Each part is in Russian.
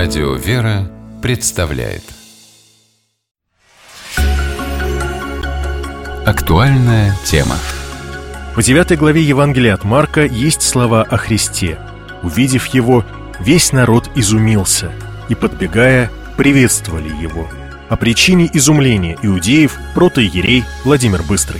Радио «Вера» представляет актуальная тема. В 9 главе Евангелия от Марка есть слова о Христе. Увидев Его, весь народ изумился и, подбегая, приветствовали Его. О причине изумления иудеев протоиерей Владимир Быстрый.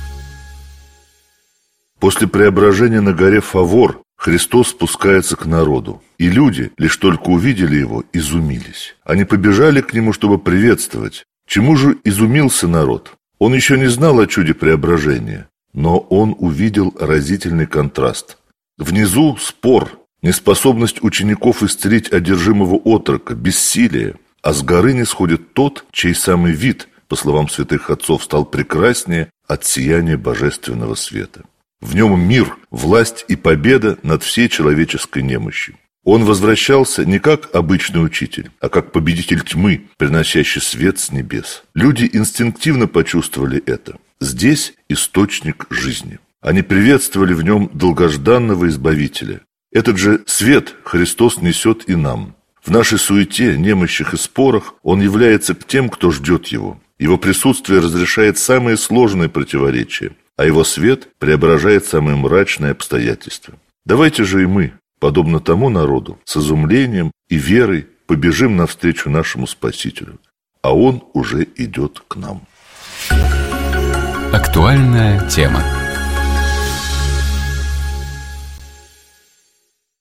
После преображения на горе Фавор Христос спускается к народу, и люди, лишь только увидели Его, изумились. Они побежали к Нему, чтобы приветствовать. Чему же изумился народ? Он еще не знал о чуде преображения, но он увидел разительный контраст. Внизу спор, неспособность учеников исцелить одержимого отрока, бессилие, а с горы не сходит тот, чей самый вид, по словам святых отцов, стал прекраснее от сияния божественного света. В нем мир, власть и победа над всей человеческой немощью. Он возвращался не как обычный учитель, а как победитель тьмы, приносящий свет с небес. Люди инстинктивно почувствовали это. Здесь источник жизни. Они приветствовали в нем долгожданного Избавителя. Этот же свет Христос несет и нам. В нашей суете, немощах и спорах Он является к тем, кто ждет Его. Его присутствие разрешает самые сложные противоречия, а Его свет преображает самые мрачные обстоятельства. Давайте же и мы, подобно тому народу, с изумлением и верой побежим навстречу нашему Спасителю, а Он уже идет к нам. Актуальная тема.